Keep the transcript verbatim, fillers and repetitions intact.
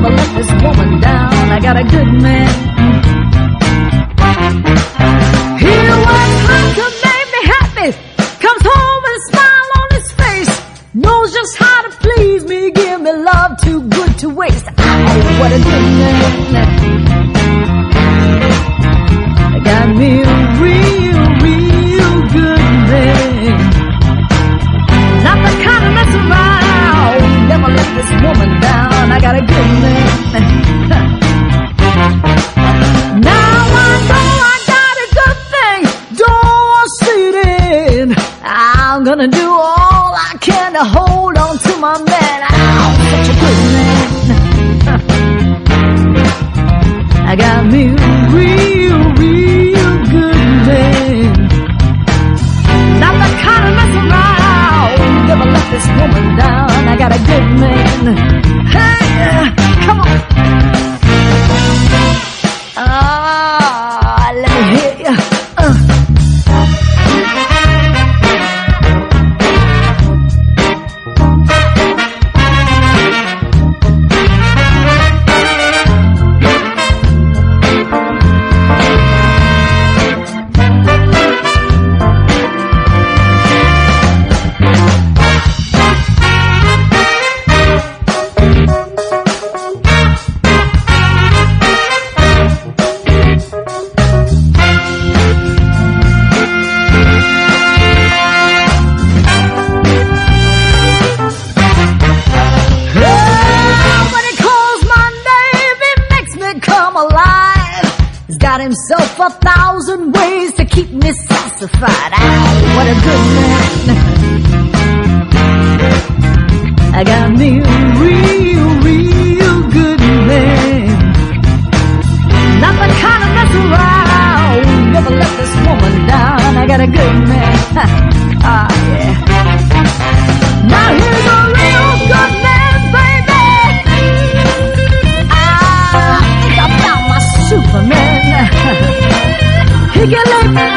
never let this woman down. I got a good man. He works hard to make me happy, comes home with a smile on his face, knows just how to please me, give me love too good to waste. Oh, what a good man. I got me a real, real good man. Not the kind of mess around, never let this woman down. I got a good man. Now I know I got a good thing, don't see it in. I'm gonna do all I can to hold on to my man. Oh, such a good man. I got me a real, real good man. Not the kind of mess around, never let this woman down. I got a good man. Hey, come on. Ah, let me hear you. Uh. Got himself a thousand ways to keep me satisfied. Oh, what a good man. I got me a real, real good man. Not the kind of mess around, never let this woman down. I got a good man. Ah, yeah. Now here's a real good man, baby. I think I found my Superman. He can let me